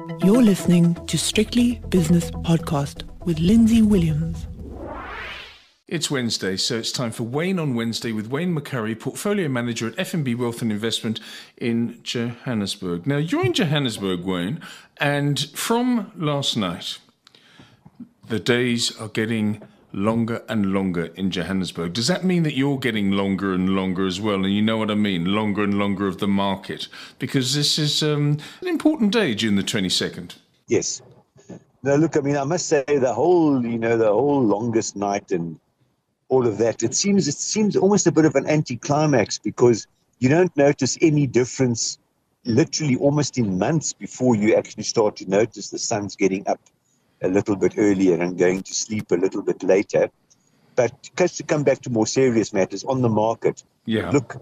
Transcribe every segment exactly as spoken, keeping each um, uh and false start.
You're listening to Strictly Business Podcast with Lindsay Williams. It's Wednesday, so it's time for Wayne on Wednesday with Wayne McCurry, Portfolio Manager at F N B Wealth and Investment in Johannesburg. Now, you're in Johannesburg, Wayne, and from last night, the days are getting longer and longer in Johannesburg. Does that mean that you're getting longer and longer as well? And you know what I mean, longer and longer of the market? Because this is um, an important day, June the twenty-second. Yes. No, look, I mean, I must say the whole, you know, the whole longest night and all of that, it seems it seems almost a bit of an anticlimax because you don't notice any difference literally almost in months before you actually start to notice the sun's getting up a little bit earlier and going to sleep a little bit later. But just to come back to more serious matters on the market, yeah. Look,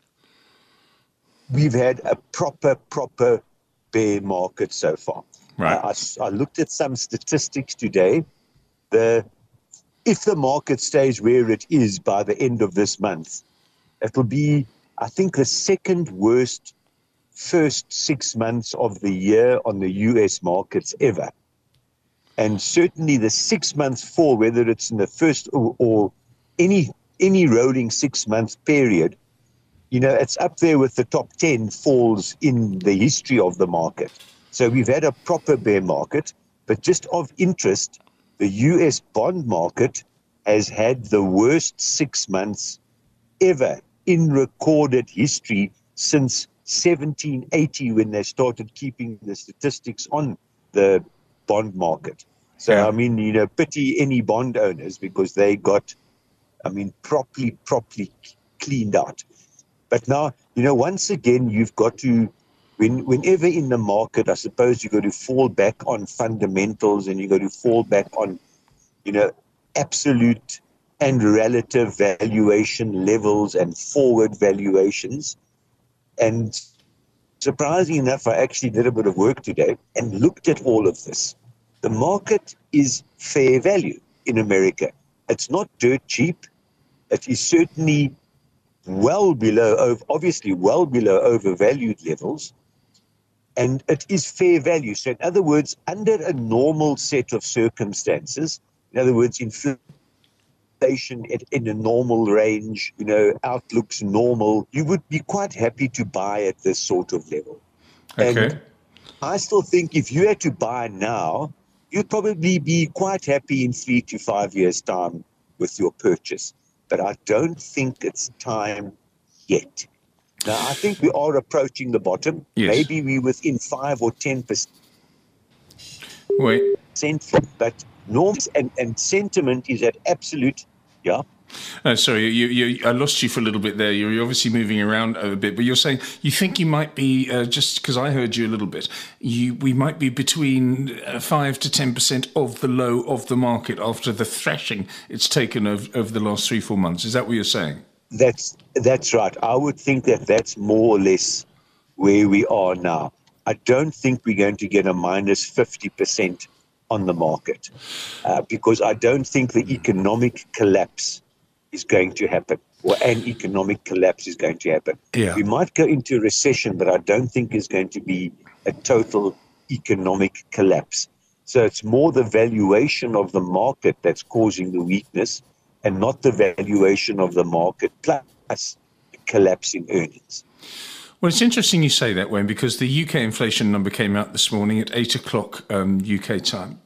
we've had a proper, proper bear market so far. Right. I, I, I looked at some statistics today. The If the market stays where it is by the end of this month, it will be, I think, the second worst first six months of the year on the U S markets ever. And certainly the six-month fall, whether it's in the first or, or any any rolling six-month period, you know, it's up there with the top ten falls in the history of the market. So we've had a proper bear market, but just of interest, the U S bond market has had the worst six months ever in recorded history since seventeen eighty, when they started keeping the statistics on the bond market. So, yeah. I mean, you know, pity any bond owners because they got, I mean, properly, properly cleaned out. But now, you know, once again, you've got to, when, whenever in the market, I suppose you've got to fall back on fundamentals and you've got to fall back on, you know, absolute and relative valuation levels and forward valuations. And surprisingly enough, I actually did a bit of work today and looked at all of this. The market is fair value in America. It's not dirt cheap. It is certainly well below, obviously well below overvalued levels. And it is fair value. So in other words, under a normal set of circumstances, in other words, inflation in a normal range, you know, outlooks normal, you would be quite happy to buy at this sort of level. Okay. And I still think if you had to buy now, you'd probably be quite happy in three to five years' time with your purchase. But I don't think it's time yet. Now, I think we are approaching the bottom. Yes. Maybe we're within five or ten percent. Wait. But norms and, and sentiment is at absolute, yeah. Oh, sorry, you, you, I lost you for a little bit there. You're obviously moving around a bit, but you're saying you think you might be, uh, just because I heard you a little bit, you we might be between uh, five to ten percent of the low of the market after the thrashing it's taken over, over the last three, four months. Is that what you're saying? That's, that's right. I would think that that's more or less where we are now. I don't think we're going to get a minus fifty percent on the market uh, because I don't think the economic collapse is going to happen, or an economic collapse is going to happen. Yeah. We might go into recession, but I don't think it's going to be a total economic collapse. So it's more the valuation of the market that's causing the weakness and not the valuation of the market plus collapse in earnings. Well, it's interesting you say that, Wayne, because the U K inflation number came out this morning at eight o'clock um, U K time.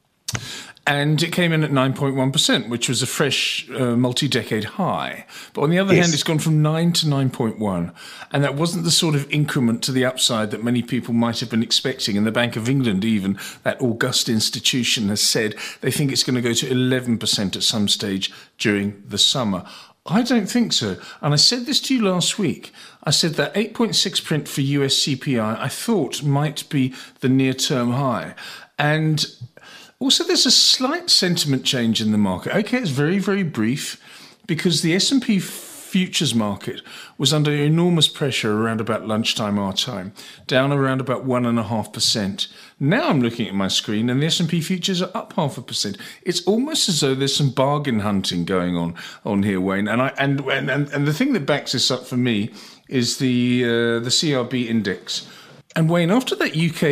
And it came in at nine point one percent, which was a fresh uh, multi-decade high. But on the other Yes. hand, it's gone from nine to nine point one. And that wasn't the sort of increment to the upside that many people might have been expecting. And the Bank of England, even, that august institution, has said they think it's going to go to eleven percent at some stage during the summer. I don't think so. And I said this to you last week. I said that eight point six print for U S C P I I thought might be the near-term high. And also, there's a slight sentiment change in the market. Okay, it's very, very brief because the S and P futures market was under enormous pressure around about lunchtime our time, down around about one and a half percent. Now I'm looking at my screen and the S and P futures are up half a percent. It's almost as though there's some bargain hunting going on on here, Wayne. And I and and and the thing that backs this up for me is the uh, the C R B index. And Wayne, after that U K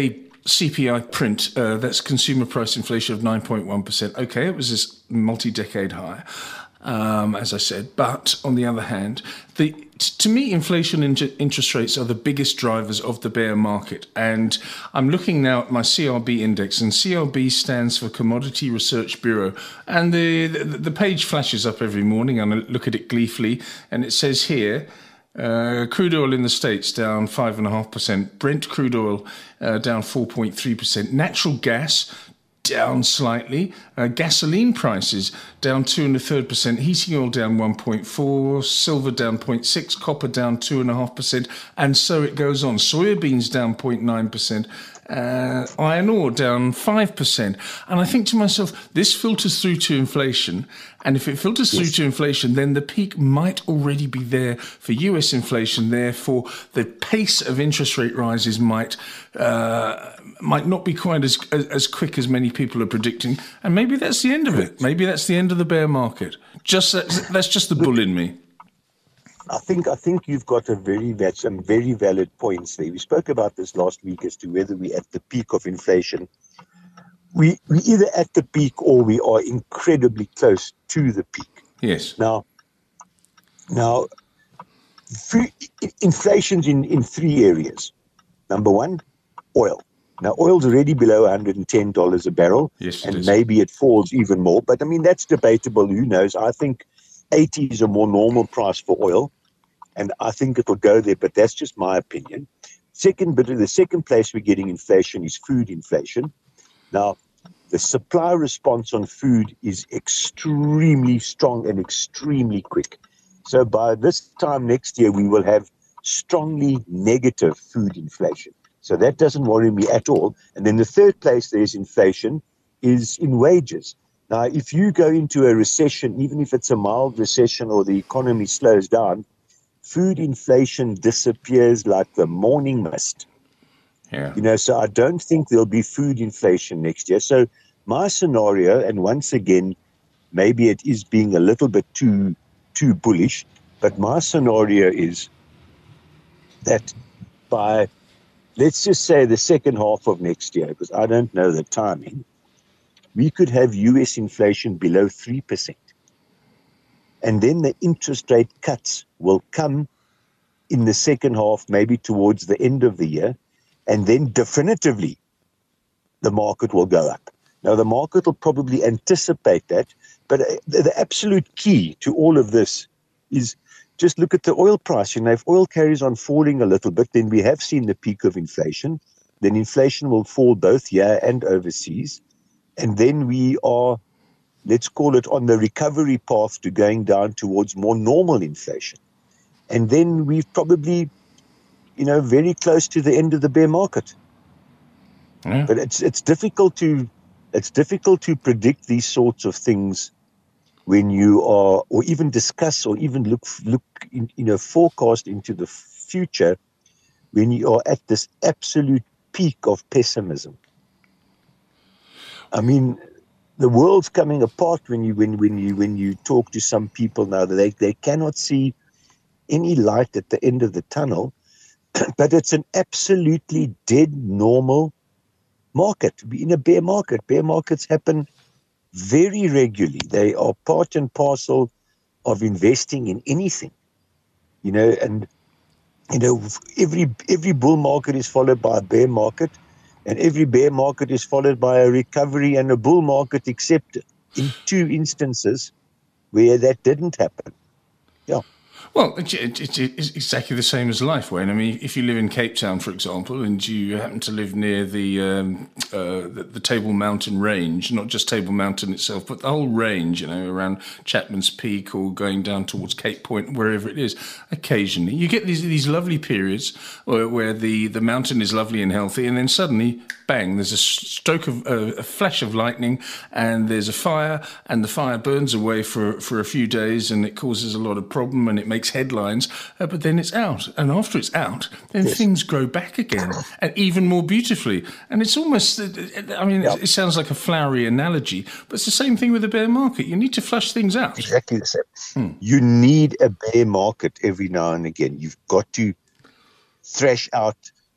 C P I print, uh, that's consumer price inflation of nine point one percent. Okay, it was this multi-decade high, um, as I said. But on the other hand, the to me, inflation and interest rates are the biggest drivers of the bear market. And I'm looking now at my C R B index, and C R B stands for Commodity Research Bureau. And the, the, the page flashes up every morning, and I look at it gleefully, and it says here, Uh, crude oil in the States down five point five percent. Brent crude oil uh, down four point three percent. Natural gas down slightly. Uh, gasoline prices down two and a third percent. Heating oil down one point four. Silver down zero point six. Copper down two and a half percent. And so it goes on. Soybeans down zero point nine percent. Uh, iron ore down five percent. And I think to myself, this filters through to inflation. And if it filters yes. through to inflation, then the peak might already be there for U S inflation. Therefore, the pace of interest rate rises might uh, might not be quite as, as as quick as many people are predicting. And maybe that's the end of it. Maybe that's the end of the bear market. Just that's, that's just the bull in me. I think I think you've got a very some very valid points there. We spoke about this last week as to whether we're at the peak of inflation. We we either at the peak or we are incredibly close to the peak. Yes. Now, now, inflation's in, in three areas. Number one, oil. Now, oil's already below one hundred ten dollars a barrel, yes, and is. maybe it falls even more. But I mean, that's debatable. Who knows? I think eighty is a more normal price for oil, and I think it'll go there, but that's just my opinion. Second, but the second place we're getting inflation is food inflation. Now, the supply response on food is extremely strong and extremely quick. So by this time next year, we will have strongly negative food inflation. So that doesn't worry me at all. And then the third place there's inflation is in wages. Now, if you go into a recession, even if it's a mild recession or the economy slows down, food inflation disappears like the morning mist. Yeah. You know, so I don't think there'll be food inflation next year. So my scenario, and once again, maybe it is being a little bit too too bullish, but my scenario is that by, let's just say the second half of next year, because I don't know the timing, we could have U S inflation below three percent. And then the interest rate cuts will come in the second half, maybe towards the end of the year, and then definitively the market will go up. Now, the market will probably anticipate that, but the, the absolute key to all of this is just look at the oil price. You know, if oil carries on falling a little bit, then we have seen the peak of inflation. Then inflation will fall both here and overseas. And then we are, let's call it, on the recovery path to going down towards more normal inflation. And then we've probably, you know, very close to the end of the bear market. Yeah. But it's it's difficult to it's difficult to predict these sorts of things when you are, or even discuss, or even look look in, you know, forecast into the future when you are at this absolute peak of pessimism. I mean, the world's coming apart when you when when you when you talk to some people now that they, they cannot see any light at the end of the tunnel, but it's an absolutely dead normal market. In a bear market, bear markets happen very regularly. They are part and parcel of investing in anything, you know, and you know every every bull market is followed by a bear market, and every bear market is followed by a recovery and a bull market, except in two instances where that didn't happen. Yeah. Well, it, it, it, it's exactly the same as life, Wayne. I mean, if you live in Cape Town, for example, and you happen to live near the, um, uh, the the Table Mountain range, not just Table Mountain itself, but the whole range, you know, around Chapman's Peak or going down towards Cape Point, wherever it is, occasionally you get these these lovely periods where, where the, the mountain is lovely and healthy, and then suddenly, bang, there's a stroke of uh, a flash of lightning, and there's a fire, and the fire burns away for for a few days, and it causes a lot of problem, and it makes headlines, uh, but then it's out. And after it's out, then yes. things grow back again, and even more beautifully. And it's almost, I mean, yep. it, it sounds like a flowery analogy, but it's the same thing with the bear market. You need to flush things out. Exactly the same. Hmm. You need a bear market every now and again. You've got to thrash out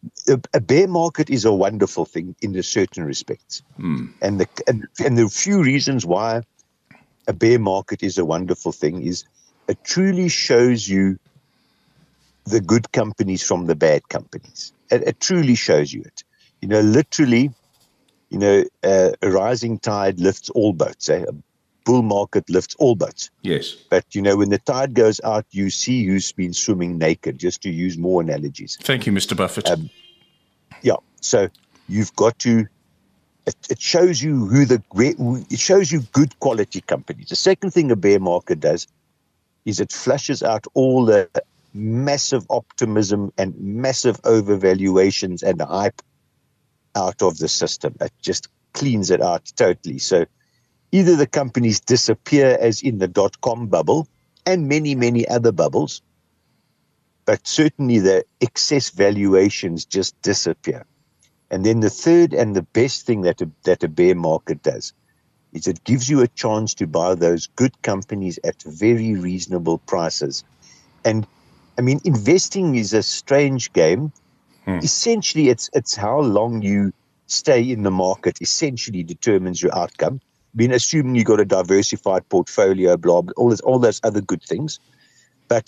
a, a bear market is a wonderful thing in a certain respects. Mm. And the and, and the few reasons why a bear market is a wonderful thing is it truly shows you the good companies from the bad companies. It, it truly shows you it. You know, literally, you know, uh, a rising tide lifts all boats. Eh? A bull market lifts all boats. Yes. But, you know, when the tide goes out, you see who's been swimming naked, just to use more analogies. Thank you, Mister Buffett. Um, yeah. So you've got to, it, it shows you who the, it shows you good quality companies. The second thing a bear market does is it flushes out all the massive optimism and massive overvaluations and hype out of the system. It just cleans it out totally. So either the companies disappear as in the dot-com bubble and many, many other bubbles, but certainly the excess valuations just disappear. And then the third and the best thing that a, that a bear market does is it gives you a chance to buy those good companies at very reasonable prices. And I mean, investing is a strange game. Hmm. Essentially, it's it's how long you stay in the market essentially determines your outcome. I mean, assuming you got a diversified portfolio, blah, blah, all, this, all those other good things. But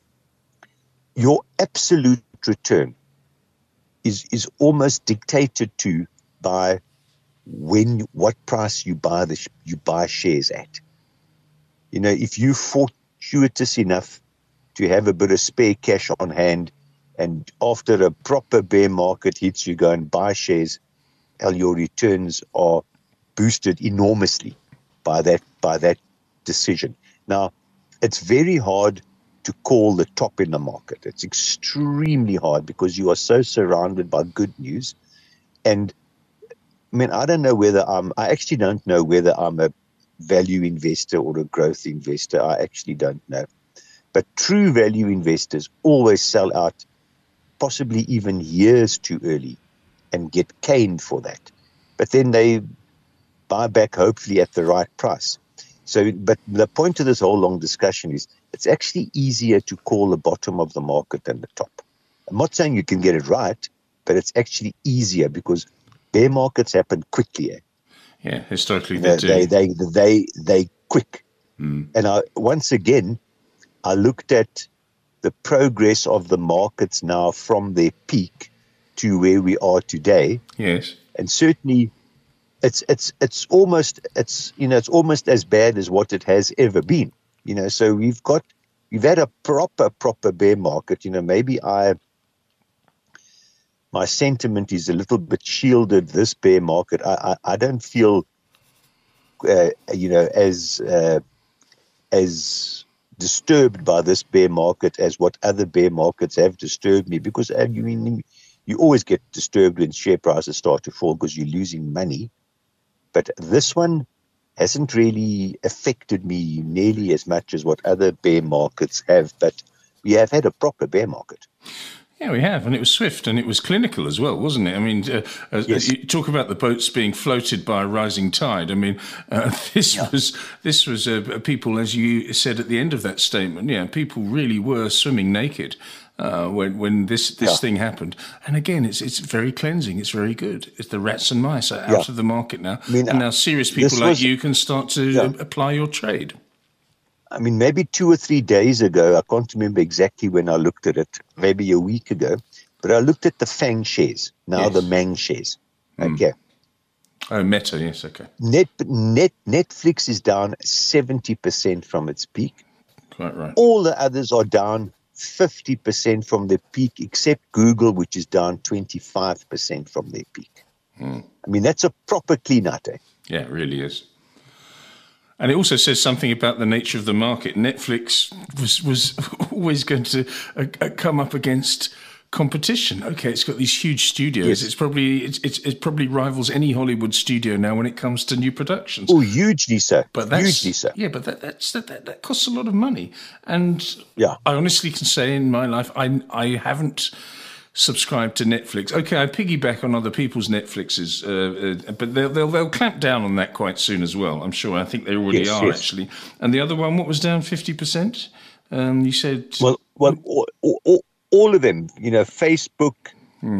your absolute return is is almost dictated to by when what price you buy the you buy shares at. You know, if you're fortuitous enough to have a bit of spare cash on hand, and after a proper bear market hits, you go and buy shares, and your returns are boosted enormously by that by that decision. Now, it's very hard to call the top in the market. It's extremely hard because you are so surrounded by good news. And I mean, I don't know whether I'm, I actually don't know whether I'm a value investor or a growth investor. I actually don't know. But true value investors always sell out possibly even years too early and get caned for that. But then they buy back hopefully at the right price. So, but the point of this whole long discussion is it's actually easier to call the bottom of the market than the top. I'm not saying you can get it right, but it's actually easier because bear markets happen quickly. Eh? Yeah, historically you know, they do. They, they, they, they quick. Mm. And I, once again, I looked at the progress of the markets now from their peak to where we are today. Yes. And certainly it's it's it's almost it's you know it's almost as bad as what it has ever been. You know, so we've got we've had a proper proper bear market. You know, maybe I my sentiment is a little bit shielded this bear market. I I, I don't feel uh, you know as uh, as disturbed by this bear market as what other bear markets have disturbed me, because uh, you mean you always get disturbed when share prices start to fall because you're losing money. But this one hasn't really affected me nearly as much as what other bear markets have. But we have had a proper bear market. Yeah, we have, and it was swift and it was clinical as well, wasn't it? I mean, uh, uh, yes. You talk about the boats being floated by a rising tide. I mean, uh, this yeah. was this was uh, people, as you said at the end of that statement. Yeah, people really were swimming naked uh, when when this this yeah. thing happened. And again, it's it's very cleansing. It's very good. It's the rats and mice are out yeah. of the market now, I mean, and now serious people like was, you can start to yeah. apply your trade. I mean, maybe two or three days ago, I can't remember exactly when I looked at it, maybe a week ago, but I looked at the FANG shares, now yes. the Mang shares. Okay. Mm. Oh, Meta, yes, okay. Net, net, Netflix is down seventy percent from its peak. Quite right. All the others are down fifty percent from their peak, except Google, which is down twenty-five percent from their peak. Mm. I mean, that's a proper clean out, eh? Yeah, it really is. And it also says something about the nature of the market. Netflix was was always going to uh, uh, come up against competition. Okay, it's got these huge studios. Yes. It's probably it's, it's it probably rivals any Hollywood studio now when it comes to new productions. Oh, hugely so. But that's, hugely so. Yeah, but that that's that, that that costs a lot of money. And yeah. I honestly can say in my life, I I haven't subscribe to Netflix. Okay, I piggyback on other people's Netflixes, uh, uh, but they'll, they'll they'll clamp down on that quite soon as well. I'm sure. I think they already yes, are yes. actually. And the other one, what was down fifty percent? Um, you said well, well, all, all, all of them. You know, Facebook, hmm.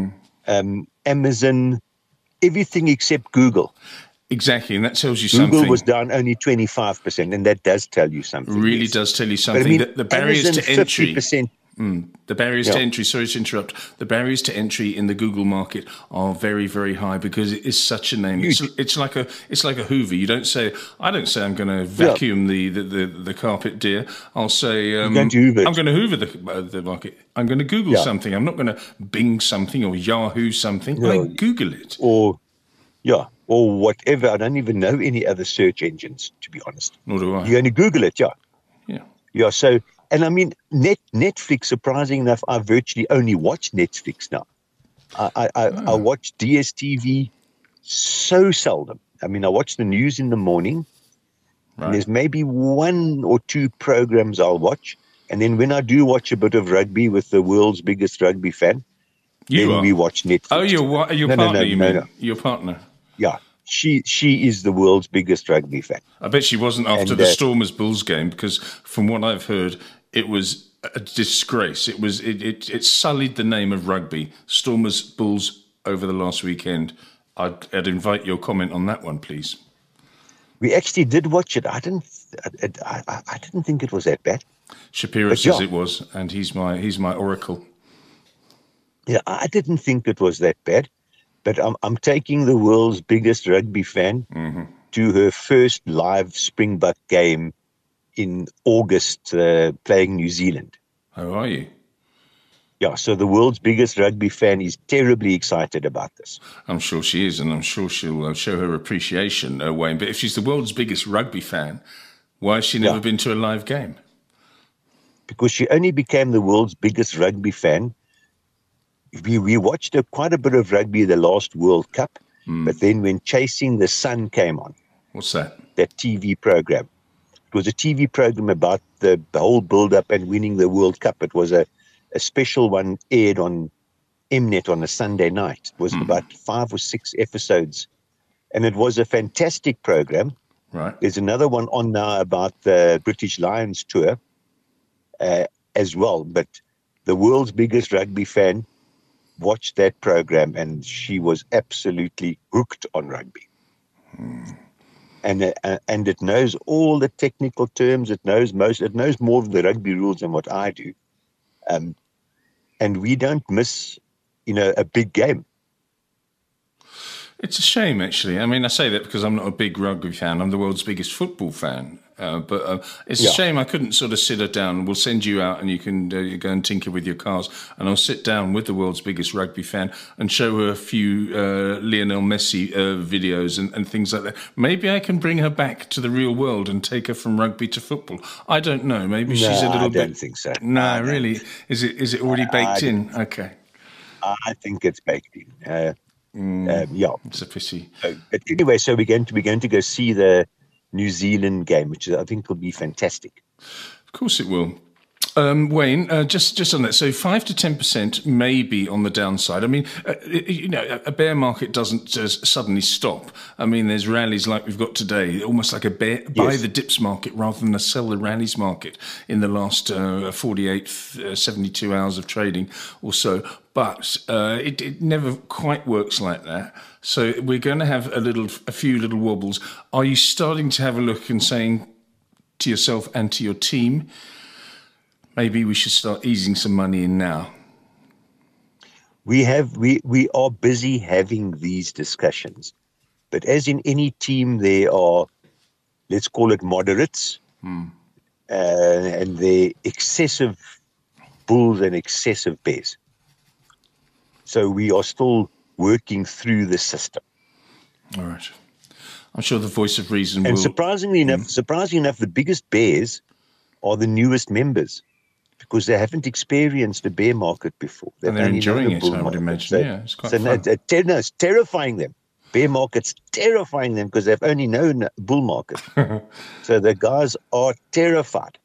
um, Amazon, everything except Google. Exactly, and that tells you Google something. was down only twenty-five percent, and that does tell you something. Really yes. does tell you something. But I mean, the, the barriers Amazon, to entry. fifty percent. Mm, the barriers Yeah. to entry, sorry to interrupt, the barriers to entry in the Google market are very, very high because it is such a name. It's, it's like a it's like a Hoover. You don't say, I don't say I'm going to vacuum yeah. the, the, the, the carpet, dear. I'll say, um, going to Hoover I'm going to Hoover the, uh, the market. I'm going to Google yeah. something. I'm not going to Bing something or Yahoo something. No. I Google it. Or, yeah, or whatever. I don't even know any other search engines, to be honest. Nor do I. You're going to Google it, yeah. Yeah. Yeah, so... And I mean, net, Netflix, surprising enough, I virtually only watch Netflix now. I, I, I, oh. I watch D S T V so seldom. I mean, I watch the news in the morning. Right. And there's maybe one or two programs I'll watch. And then when I do watch a bit of rugby with the world's biggest rugby fan, you then are. we watch Netflix. Oh, your, your no, partner, no, no, you no, mean? No. Your partner. Yeah. She she is the world's biggest rugby fan. I bet she wasn't after and, the uh, Stormers Bulls game because, from what I've heard, it was a disgrace. It was it, it it sullied the name of rugby. Stormers Bulls over the last weekend. I'd, I'd invite your comment on that one, please. We actually did watch it. I didn't I, I, I didn't think it was that bad. Shapiro but says yeah. it was, and he's my he's my oracle. Yeah, I didn't think it was that bad. But I'm, I'm taking the world's biggest rugby fan mm-hmm. to her first live Springbok game in August, uh, playing New Zealand. How are you? Yeah, so the world's biggest rugby fan is terribly excited about this. I'm sure she is, and I'm sure she'll uh, show her appreciation, uh, Wayne. But if she's the world's biggest rugby fan, why has she never yeah. been to a live game? Because she only became the world's biggest rugby fan. We we watched a, quite a bit of rugby the last World Cup, mm. but then when Chasing the Sun came on, what's that? That T V program. It was a T V program about the, the whole build-up and winning the World Cup. It was a, a special one aired on Mnet on a Sunday night. It was mm. about five or six episodes, and it was a fantastic program. Right. There's another one on now about the British Lions tour uh, as well, but the world's biggest rugby fan watched that program, and she was absolutely hooked on rugby. Hmm. And uh, and it knows all the technical terms. It knows most. It knows more of the rugby rules than what I do. Um, and we don't miss, you know, a big game. It's a shame, actually. I mean, I say that because I'm not a big rugby fan. I'm the world's biggest football fan. Uh, but uh, it's yeah. a shame I couldn't sort of sit her down. We'll send you out and you can uh, go and tinker with your cars. And I'll sit down with the world's biggest rugby fan and show her a few uh, Lionel Messi uh, videos and, and things like that. Maybe I can bring her back to the real world and take her from rugby to football. I don't know. Maybe no, she's a little I bit... I don't think so. No, nah, really? Is it is it already baked I, in? Okay. I think it's baked in. Uh, mm, uh, yeah. It's a pity. So, but anyway, so we're going to, we're going to go see the New Zealand game, which I think will be fantastic. Of course it will. Um, Wayne, uh, just just on that, so five to ten percent may be on the downside. I mean, uh, you know, a bear market doesn't just suddenly stop. I mean, there's rallies like we've got today, almost like a bear, yes. buy the dips market rather than a sell the rallies market in the last uh, forty-eight, seventy-two hours of trading or so. But uh, it, it never quite works like that. So we're going to have a little, a few little wobbles. Are you starting to have a look and saying to yourself and to your team, maybe we should start easing some money in now? We have we we are busy having these discussions, but as in any team, there are, let's call it moderates, hmm. uh, and they're excessive bulls and excessive bears. So we are still working through the system. All right. I'm sure the voice of reason and will... surprisingly enough, mm. surprisingly enough, the biggest bears are the newest members because they haven't experienced a bear market before. They've and they're enjoying it, I would market. imagine. So, yeah, it's quite so fun. No, it's, no, it's terrifying them. Bear market's terrifying them because they've only known a bull market. So the guys are terrified.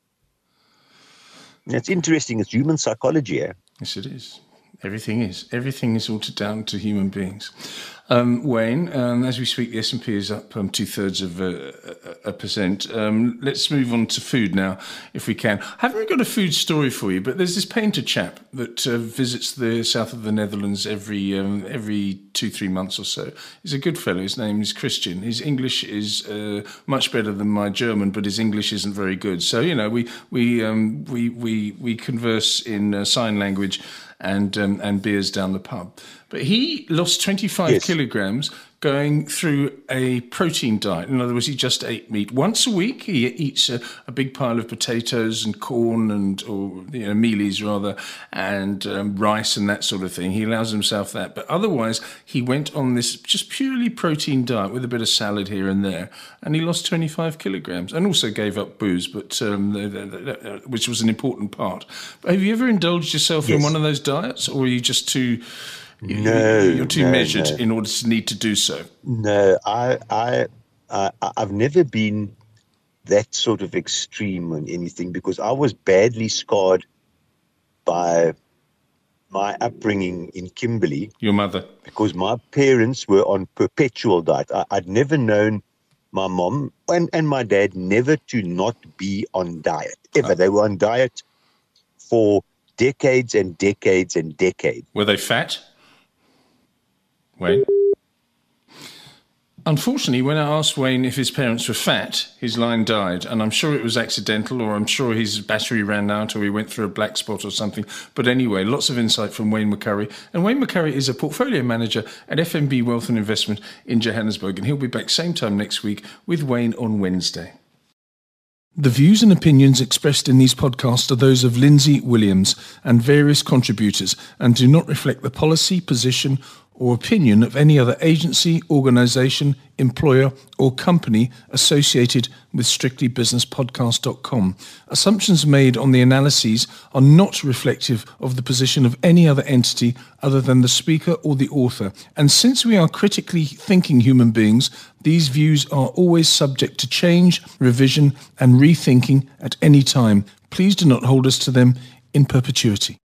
And it's interesting. It's human psychology, eh? Yes, it is. Everything is. Everything is all down to human beings. Um, Wayne, um, as we speak, the S and P is up um, two-thirds of a, a, a percent. Um, let's move on to food now, if we can. I haven't got a food story for you, but there's this painter chap that uh, visits the south of the Netherlands every um, every two, three months or so. He's a good fellow. His name is Christian. His English is uh, much better than my German, but his English isn't very good. So, you know, we we um, we, we, we converse in uh, sign language and um, and beers down the pub. But he lost twenty-five yes. kilograms going through a protein diet. In other words, he just ate meat. Once a week, he eats a, a big pile of potatoes and corn and, or, you know, mealies rather, and um, rice and that sort of thing. He allows himself that. But otherwise, he went on this just purely protein diet with a bit of salad here and there, and he lost twenty-five kilograms and also gave up booze, but um, which was an important part. But have you ever indulged yourself yes. in one of those diets, or are you just too... No, you're too no, measured no. in order to need to do so? No, I, I, I, I've never been that sort of extreme on anything because I was badly scarred by my upbringing in Kimberley. Your mother? Because my parents were on perpetual diet. I, I'd never known my mom and, and my dad never to not be on diet, ever. Oh. They were on diet for decades and decades and decades. Were they fat? Wayne? Unfortunately, when I asked Wayne if his parents were fat, his line died, and I'm sure it was accidental, or I'm sure his battery ran out, or he went through a black spot or something. But anyway, lots of insight from Wayne McCurry. And Wayne McCurry is a portfolio manager at F N B Wealth and Investment in Johannesburg, and he'll be back same time next week with Wayne on Wednesday. The views and opinions expressed in these podcasts are those of Lindsay Williams and various contributors and do not reflect the policy, position, or opinion of any other agency, organisation, employer, or company associated with strictly business podcast dot com. Assumptions made on the analyses are not reflective of the position of any other entity other than the speaker or the author. And since we are critically thinking human beings, these views are always subject to change, revision, and rethinking at any time. Please do not hold us to them in perpetuity.